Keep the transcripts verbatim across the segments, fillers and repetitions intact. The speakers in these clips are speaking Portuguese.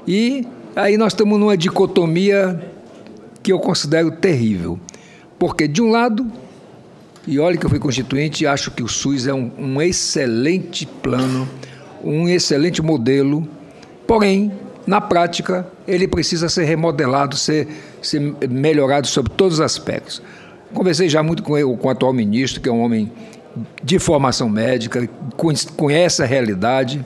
E aí nós estamos numa dicotomia que eu considero terrível. Porque, de um lado, e olha que eu fui constituinte, acho que o SUS é um, um excelente plano, um excelente modelo, porém, na prática, ele precisa ser remodelado, ser, ser melhorado sobre todos os aspectos. Conversei já muito com, ele, com o atual ministro, que é um homem de formação médica, conhece a realidade,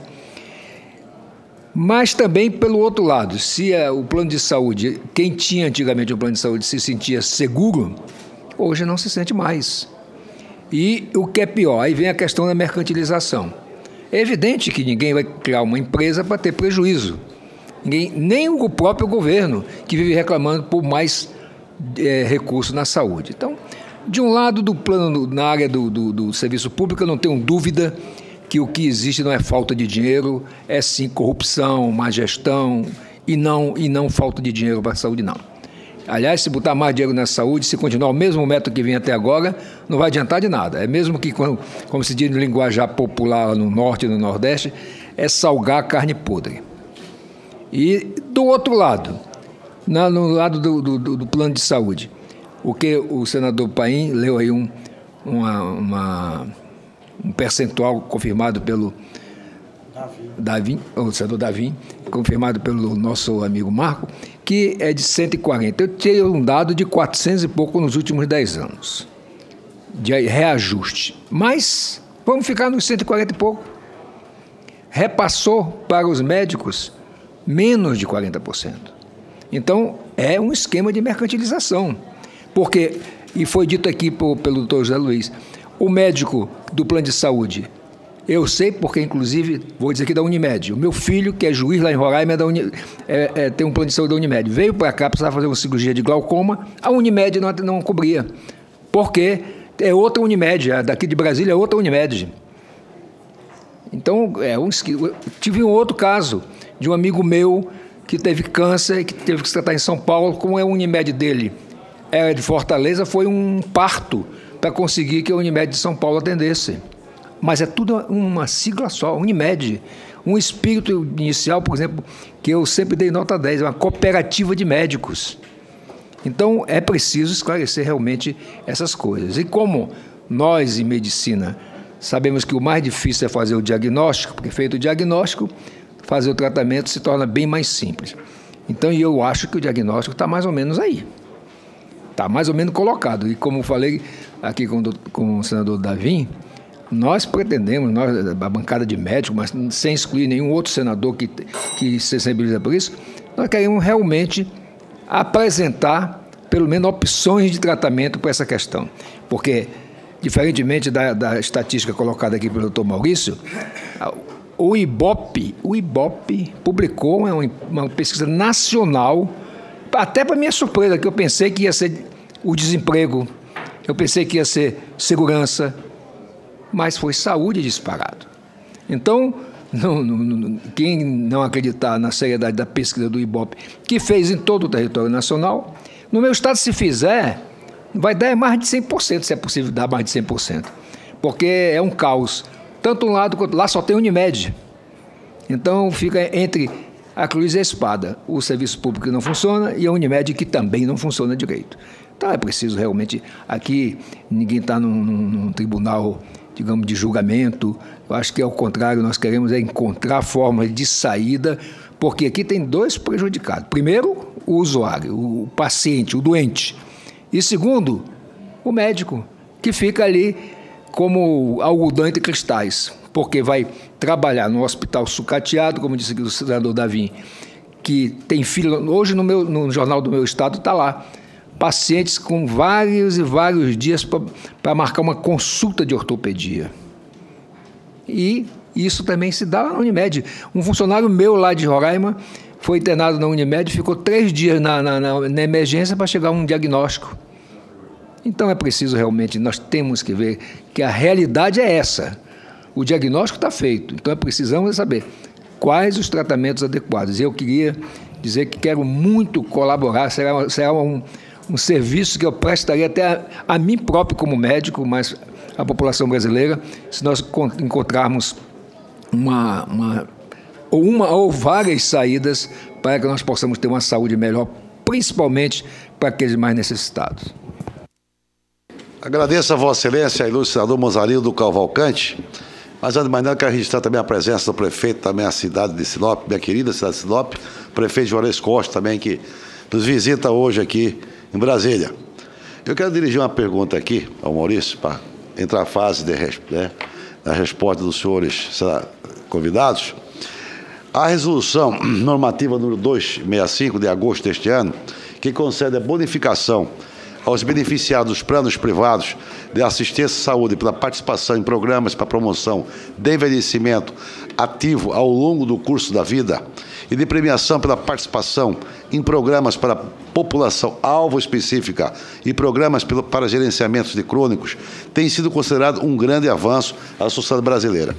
mas também pelo outro lado, se é o plano de saúde, quem tinha antigamente o plano de saúde se sentia seguro, hoje não se sente mais. E o que é pior, aí vem a questão da mercantilização. É evidente que ninguém vai criar uma empresa para ter prejuízo. Ninguém, nem o próprio governo, que vive reclamando por mais é, recursos na saúde. Então, de um lado do plano, na área do, do, do serviço público, eu não tenho dúvida que o que existe não é falta de dinheiro, é sim corrupção, má gestão e não, e não falta de dinheiro para a saúde, não. Aliás, se botar mais dinheiro na saúde, se continuar o mesmo método que vem até agora, não vai adiantar de nada. É mesmo que, como se diz no linguajar popular no norte e no nordeste, é salgar a carne podre. E do outro lado, na, no lado do, do, do plano de saúde, o que o senador Paim leu aí um, uma, uma, um percentual confirmado pelo Davi, o senador Davi, confirmado pelo nosso amigo Marco, que é de cento e quarenta. Eu tirei um dado de quatrocentos e pouco nos últimos dez anos, de reajuste. Mas vamos ficar nos cento e quarenta e pouco. Repassou para os médicos menos de quarenta por cento. Então, é um esquema de mercantilização. Porque, e foi dito aqui por, pelo doutor José Luiz, o médico do plano de saúde, eu sei porque, inclusive, vou dizer aqui da Unimed, o meu filho, que é juiz lá em Roraima, é da Uni, é, é, tem um plano de saúde da Unimed, veio para cá, precisava fazer uma cirurgia de glaucoma, a Unimed não, não cobria, porque é outra Unimed, a daqui de Brasília é outra Unimed. Então, é um, eu tive um outro caso de um amigo meu que teve câncer e que teve que se tratar em São Paulo, como é a Unimed dele era de Fortaleza, foi um parto para conseguir que a Unimed de São Paulo atendesse. Mas é tudo uma sigla só, Unimed. Um espírito inicial, por exemplo, que eu sempre dei nota dez, é uma cooperativa de médicos. Então, é preciso esclarecer realmente essas coisas. E como nós, em medicina, sabemos que o mais difícil é fazer o diagnóstico, porque feito o diagnóstico, fazer o tratamento se torna bem mais simples. Então, eu acho que o diagnóstico está mais ou menos aí. Está mais ou menos colocado. E como falei aqui com, com o senador Davi, nós pretendemos, nós, a bancada de médicos, mas sem excluir nenhum outro senador que, que se sensibiliza por isso, nós queremos realmente apresentar, pelo menos, opções de tratamento para essa questão. Porque, diferentemente da, da estatística colocada aqui pelo doutor Maurício, o Ibope, o Ibope publicou uma, uma pesquisa nacional, até para minha surpresa, que eu pensei que ia ser o desemprego, eu pensei que ia ser segurança, mas foi saúde disparado. Então, não, não, quem não acreditar na seriedade da pesquisa do Ibope, que fez em todo o território nacional, no meu estado, se fizer, vai dar mais de cem por cento, se é possível dar mais de cem por cento, porque é um caos. Tanto um lado quanto lá só tem Unimed. Então, fica entre a cruz e a espada. O serviço público que não funciona e a Unimed que também não funciona direito. Então, é preciso realmente... Aqui, ninguém está num, num, num tribunal, digamos, de julgamento. Eu acho que, ao contrário, nós queremos é encontrar formas de saída, porque aqui tem dois prejudicados. Primeiro, o usuário, o paciente, o doente. E segundo, o médico, que fica ali como algodão entre cristais, porque vai trabalhar no hospital sucateado, como disse aqui o senador Davi, que tem fila. Hoje, no, meu, no jornal do meu estado, está lá, pacientes com vários e vários dias para marcar uma consulta de ortopedia. E isso também se dá lá na Unimed. Um funcionário meu lá de Roraima foi internado na Unimed, ficou três dias na, na, na, na emergência para chegar a um diagnóstico. Então, é preciso realmente, nós temos que ver que a realidade é essa. O diagnóstico está feito, então precisamos saber quais os tratamentos adequados. Eu queria dizer que quero muito colaborar, será, será um, um serviço que eu prestaria até a, a mim próprio como médico, mas a população brasileira, se nós encontrarmos uma, uma ou uma ou várias saídas para que nós possamos ter uma saúde melhor, principalmente para aqueles mais necessitados. Agradeço a Vossa Excelência, ilustre senador Mozarildo Cavalcante, mas antes de mais nada, quero registrar também a presença do prefeito, também a cidade de Sinop, minha querida cidade de Sinop, prefeito Juarez Costa também, que nos visita hoje aqui em Brasília. Eu quero dirigir uma pergunta aqui ao Maurício, para entrar a fase de, né, da resposta dos senhores convidados. A resolução normativa número duzentos e sessenta e cinco de agosto deste ano, que concede a bonificação aos beneficiados dos planos privados de assistência à saúde pela participação em programas para promoção de envelhecimento ativo ao longo do curso da vida e de premiação pela participação em programas para população alvo específica e programas para gerenciamentos de crônicos, tem sido considerado um grande avanço à sociedade brasileira.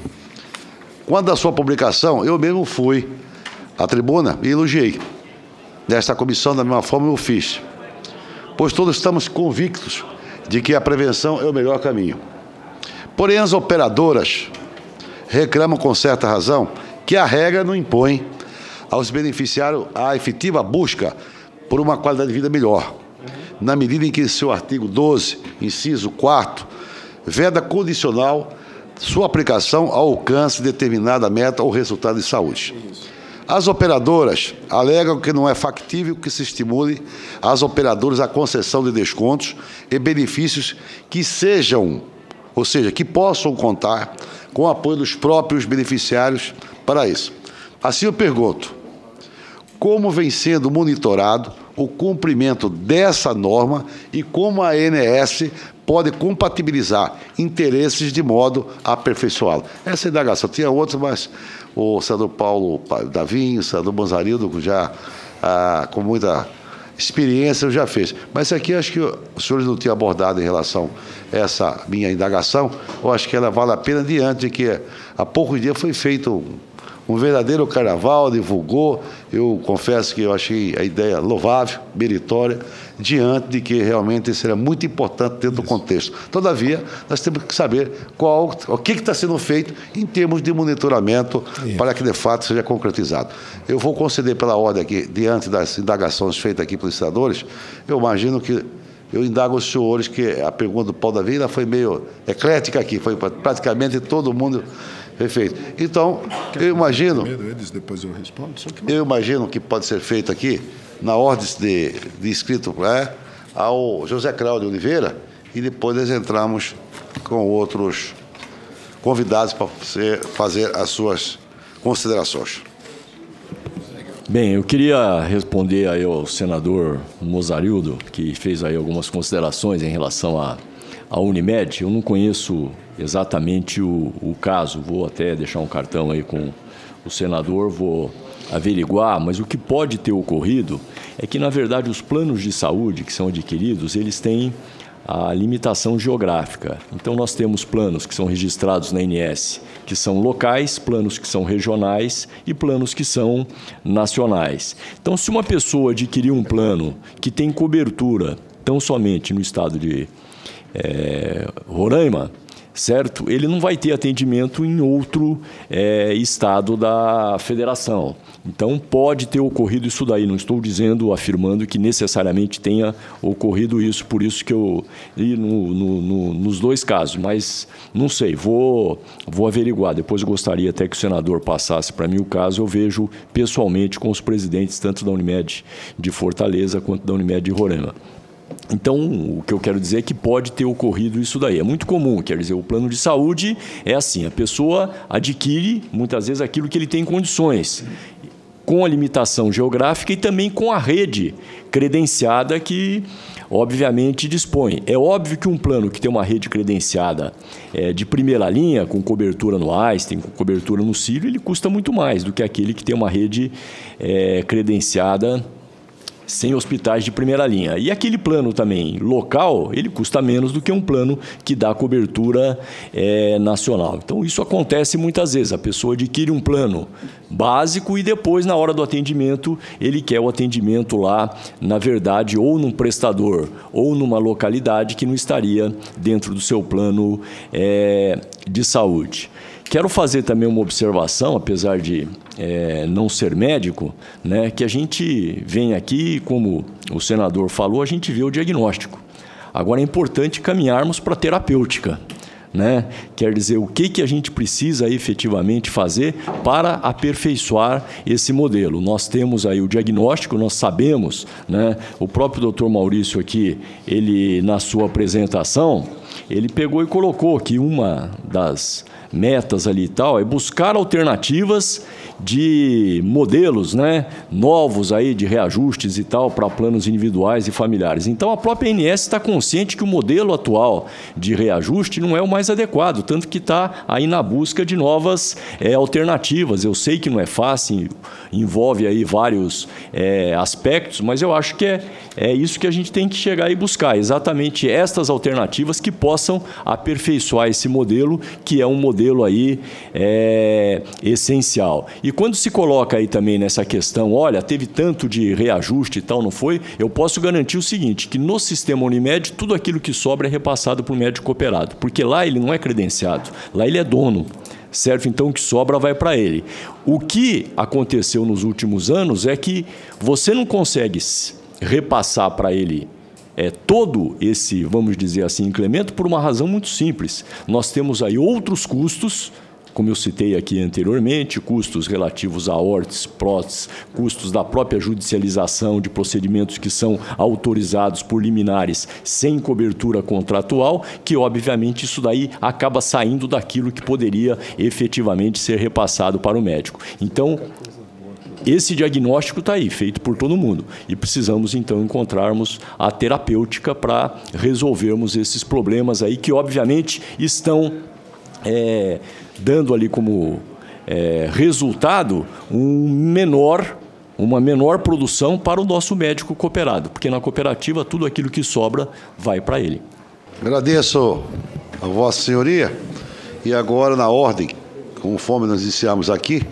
Quando a sua publicação, eu mesmo fui à tribuna e elogiei. Nesta comissão, da mesma forma, eu fiz. Pois todos estamos convictos de que a prevenção é o melhor caminho. Porém, as operadoras reclamam com certa razão que a regra não impõe aos beneficiários a efetiva busca por uma qualidade de vida melhor, na medida em que seu artigo doze, inciso quarto, veda condicional sua aplicação ao alcance de determinada meta ou resultado de saúde. As operadoras alegam que não é factível que se estimule as operadoras a concessão de descontos e benefícios que sejam, ou seja, que possam contar com o apoio dos próprios beneficiários para isso. Assim eu pergunto, como vem sendo monitorado o cumprimento dessa norma e como a A N S pode compatibilizar interesses de modo a aperfeiçoá-lo? Essa é a indagação. Tinha outras, mas o senador Paulo Davinho, o senador Mozarildo, já ah, com muita experiência, já fez. Mas isso aqui acho que os senhores não tinham abordado em relação a essa minha indagação. Eu acho que ela vale a pena diante de que há poucos dias foi feito um Um verdadeiro carnaval, divulgou. Eu confesso que eu achei a ideia louvável, meritória, diante de que realmente isso era muito importante dentro do contexto. Todavia, nós temos que saber qual, o que está sendo feito em termos de monitoramento Isso. para que, de fato, seja concretizado. Eu vou conceder pela ordem aqui, diante das indagações feitas aqui pelos senadores, eu imagino que eu indago os senhores que a pergunta do Paulo Davi foi meio eclética aqui, foi praticamente todo mundo... Perfeito. Então, eu imagino... Eles, depois eu respondo. Só que... Eu imagino que pode ser feito aqui, na ordem de, de inscrito é, ao José Cláudio Oliveira, e depois nós entramos com outros convidados para fazer as suas considerações. Bem, eu queria responder aí ao senador Mozarildo, que fez aí algumas considerações em relação à, à Unimed. Eu não conheço exatamente o, o caso, vou até deixar um cartão aí com o senador, vou averiguar, mas o que pode ter ocorrido é que, na verdade, os planos de saúde que são adquiridos, eles têm a limitação geográfica. Então, nós temos planos que são registrados na A N S, que são locais, planos que são regionais e planos que são nacionais. Então, se uma pessoa adquirir um plano que tem cobertura tão somente no estado de é, Roraima, certo? Ele não vai ter atendimento em outro é, estado da federação. Então, pode ter ocorrido isso daí. Não estou dizendo, afirmando que necessariamente tenha ocorrido isso, por isso que eu li no, no, no, nos dois casos, mas não sei, vou, vou averiguar. Depois eu gostaria até que o senador passasse para mim o caso, eu vejo pessoalmente com os presidentes, tanto da Unimed de Fortaleza quanto da Unimed de Roraima. Então, o que eu quero dizer é que pode ter ocorrido isso daí. É muito comum, quer dizer, o plano de saúde é assim, a pessoa adquire, muitas vezes, aquilo que ele tem condições, com a limitação geográfica e também com a rede credenciada que, obviamente, dispõe. É óbvio que um plano que tem uma rede credenciada é, de primeira linha, com cobertura no Einstein, com cobertura no Sírio, ele custa muito mais do que aquele que tem uma rede é, credenciada sem hospitais de primeira linha. E aquele plano também local, ele custa menos do que um plano que dá cobertura é, nacional. Então, isso acontece muitas vezes. A pessoa adquire um plano básico e depois, na hora do atendimento, ele quer o atendimento lá, na verdade, ou num prestador ou numa localidade que não estaria dentro do seu plano é, de saúde. Quero fazer também uma observação, apesar de é, não ser médico, né, que a gente vem aqui, como o senador falou, a gente vê o diagnóstico. Agora é importante caminharmos para a terapêutica. Né? Quer dizer, o que, que a gente precisa efetivamente fazer para aperfeiçoar esse modelo. Nós temos aí o diagnóstico, nós sabemos, né? O próprio doutor Maurício aqui, ele na sua apresentação, ele pegou e colocou que uma das metas ali e tal é buscar alternativas de modelos, né, novos aí de reajustes e tal para planos individuais e familiares. Então a própria A N S está consciente que o modelo atual de reajuste não é o mais adequado, tanto que está aí na busca de novas é, alternativas. Eu sei que não é fácil, envolve aí vários é, aspectos, mas eu acho que é, é isso que a gente tem que chegar e buscar, exatamente estas alternativas que possam aperfeiçoar esse modelo, que é um modelo aí é, essencial. E quando se coloca aí também nessa questão, olha, teve tanto de reajuste e tal, não foi? Eu posso garantir o seguinte, que no sistema Unimed, tudo aquilo que sobra é repassado para o médico cooperado, porque lá ele não é credenciado, lá ele é dono, certo? Então o que sobra vai para ele. O que aconteceu nos últimos anos é que você não consegue repassar para ele é, todo esse, vamos dizer assim, incremento por uma razão muito simples. Nós temos aí outros custos, como eu citei aqui anteriormente, custos relativos a órteses, próteses, custos da própria judicialização de procedimentos que são autorizados por liminares sem cobertura contratual, que obviamente isso daí acaba saindo daquilo que poderia efetivamente ser repassado para o médico. Então, esse diagnóstico está aí, feito por todo mundo. E precisamos, então, encontrarmos a terapêutica para resolvermos esses problemas aí que, obviamente, estão é, dando ali como é, resultado um menor, uma menor produção para o nosso médico cooperado, porque na cooperativa tudo aquilo que sobra vai para ele. Agradeço a Vossa Senhoria. E agora, na ordem, conforme nós iniciamos aqui,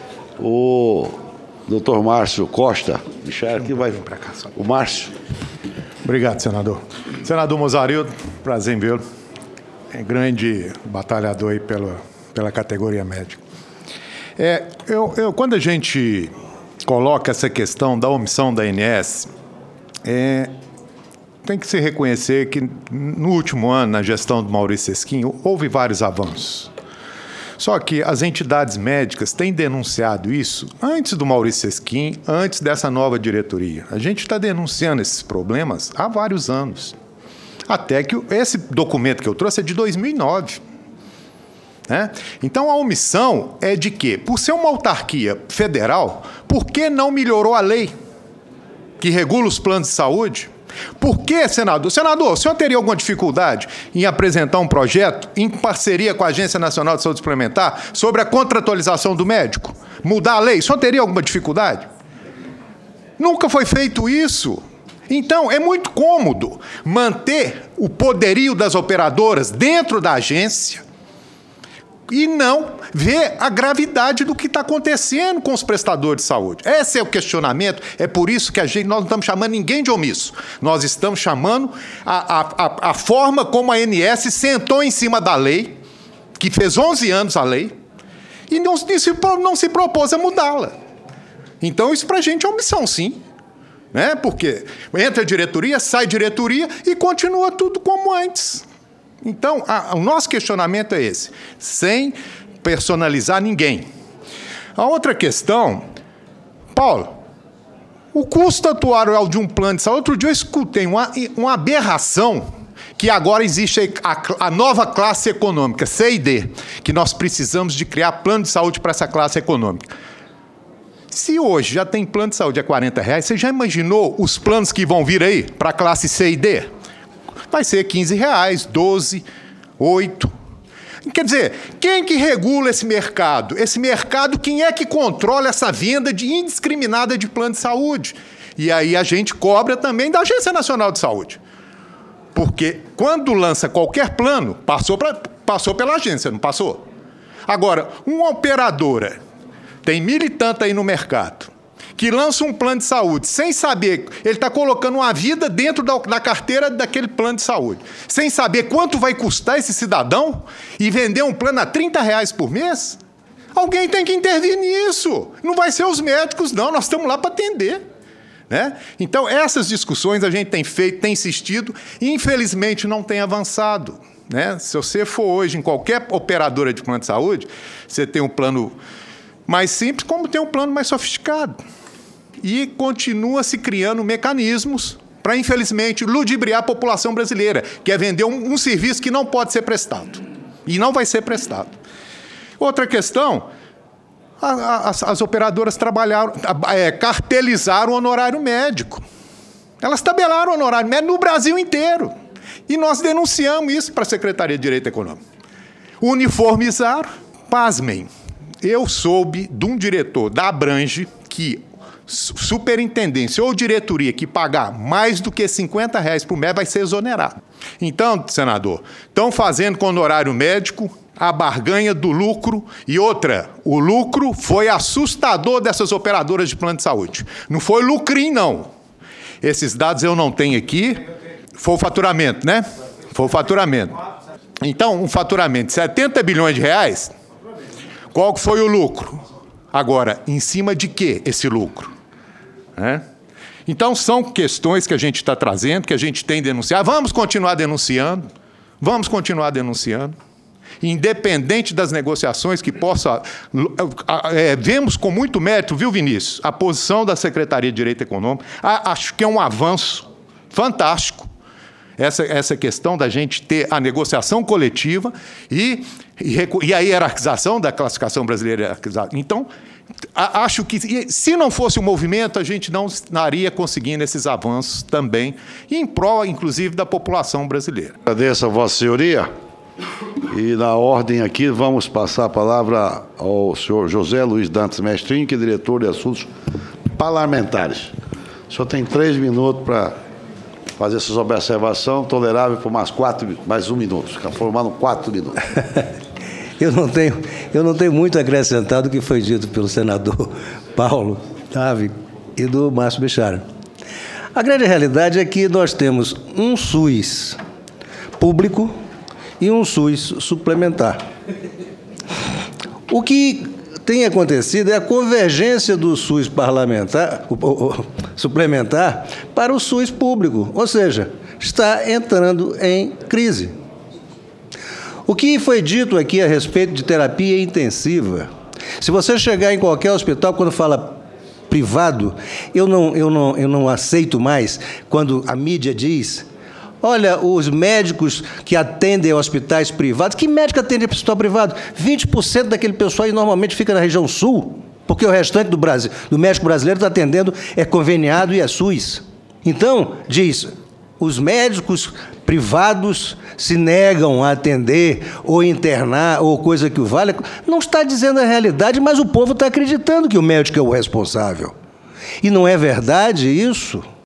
o doutor Márcio Costa, Michel, aqui vai para cá. O Márcio. Obrigado, senador. Senador Mozarildo, prazer em vê-lo. É grande batalhador aí pela, pela categoria médica. É, eu, eu, quando a gente coloca essa questão da omissão da A N S, é, tem que se reconhecer que no último ano, na gestão do Maurício Sesquim, houve vários avanços. Só que as entidades médicas têm denunciado isso antes do Maurício Sesquim, antes dessa nova diretoria. A gente está denunciando esses problemas há vários anos. Até que esse documento que eu trouxe é de dois mil e nove. Né? Então, a omissão é de quê? Por ser uma autarquia federal, por que não melhorou a lei que regula os planos de saúde? Por que, senador? Senador, o senhor teria alguma dificuldade em apresentar um projeto em parceria com a Agência Nacional de Saúde Suplementar sobre a contratualização do médico? Mudar a lei? O senhor teria alguma dificuldade? Nunca foi feito isso. Então, é muito cômodo manter o poderio das operadoras dentro da agência e não ver a gravidade do que está acontecendo com os prestadores de saúde. Esse é o questionamento, é por isso que a gente, nós não estamos chamando ninguém de omisso. Nós estamos chamando a, a, a, a forma como a A N S sentou em cima da lei, que fez onze anos a lei, e não, não se propôs a mudá-la. Então, isso para a gente é omissão, sim. Né? Porque entra a diretoria, sai diretoria e continua tudo como antes. Então, a, o nosso questionamento é esse, sem personalizar ninguém. A outra questão, Paulo, o custo atuarial de um plano de saúde, outro dia eu escutei uma, uma aberração, que agora existe a, a nova classe econômica, C e D, que nós precisamos de criar plano de saúde para essa classe econômica. Se hoje já tem plano de saúde a quarenta reais, você já imaginou os planos que vão vir aí para a classe C e D? Vai ser quinze reais, doze, oito. Quer dizer, quem que regula esse mercado? Esse mercado, quem é que controla essa venda de indiscriminada de plano de saúde? E aí a gente cobra também da Agência Nacional de Saúde. Porque quando lança qualquer plano, passou, pra, passou pela agência, não passou? Agora, uma operadora tem mil e tanto aí no mercado, que lança um plano de saúde sem saber, ele está colocando uma vida dentro da, da carteira daquele plano de saúde, sem saber quanto vai custar esse cidadão e vender um plano a trinta reais por mês, alguém tem que intervir nisso. Não vai ser os médicos, não, nós estamos lá para atender. Né? Então, essas discussões a gente tem feito, tem insistido, e infelizmente não tem avançado. Né? Se você for hoje em qualquer operadora de plano de saúde, você tem um plano mais simples, como tem um plano mais sofisticado. E continua se criando mecanismos para, infelizmente, ludibriar a população brasileira, que é vender um, um serviço que não pode ser prestado. E não vai ser prestado. Outra questão, as, as operadoras trabalharam, é, cartelizaram o honorário médico. Elas tabelaram o honorário médico no Brasil inteiro. E nós denunciamos isso para a Secretaria de Direito Econômico. Uniformizaram, pasmem. Eu soube de um diretor da Abrange que superintendência ou diretoria que pagar mais do que cinquenta reais por mês vai ser exonerado. Então, senador, estão fazendo com o honorário médico a barganha do lucro. E outra, o lucro foi assustador dessas operadoras de plano de saúde. Não foi lucrinho, não. Esses dados eu não tenho aqui. Foi o faturamento, né? Foi o faturamento. Então, um faturamento de setenta bilhões de reais, qual que foi o lucro? Agora, em cima de quê esse lucro? É? Então, são questões que a gente está trazendo, que a gente tem denunciado. Vamos continuar denunciando, vamos continuar denunciando. Independente das negociações que possa... É, vemos com muito mérito, viu, Vinícius, a posição da Secretaria de Direito Econômico. A, acho que é um avanço fantástico essa, essa questão da gente ter a negociação coletiva e, e, e a hierarquização da classificação brasileira hierarquizada. Então, a, acho que, se não fosse o movimento, a gente não estaria conseguindo esses avanços também, em prol, inclusive, da população brasileira. Agradeço a Vossa Senhoria. E, na ordem aqui, vamos passar a palavra ao senhor José Luiz Dantas Mestrinho, que é diretor de assuntos parlamentares. O senhor tem três minutos para fazer essas observações, tolerável por mais, quatro, mais um minuto. Fica formando quatro minutos. eu, não tenho, eu não tenho muito a acrescentar do que foi dito pelo senador Paulo Tavi e do Márcio Bichara. A grande realidade é que nós temos um SUS público e um SUS suplementar. O que tem acontecido é a convergência do SUS parlamentar, o, o, o, suplementar para o SUS público, ou seja, está entrando em crise. O que foi dito aqui a respeito de terapia intensiva, se você chegar em qualquer hospital, quando fala privado, eu não, eu não, eu não aceito mais quando a mídia diz: olha, os médicos que atendem hospitais privados... Que médico atende hospital privado? vinte por cento daquele pessoal aí normalmente fica na região sul, porque o restante do, Brasil, do médico brasileiro está atendendo, é conveniado e é SUS. Então, diz, os médicos privados se negam a atender ou internar ou coisa que o valha. Não está dizendo a realidade, mas o povo está acreditando que o médico é o responsável. E não é verdade isso?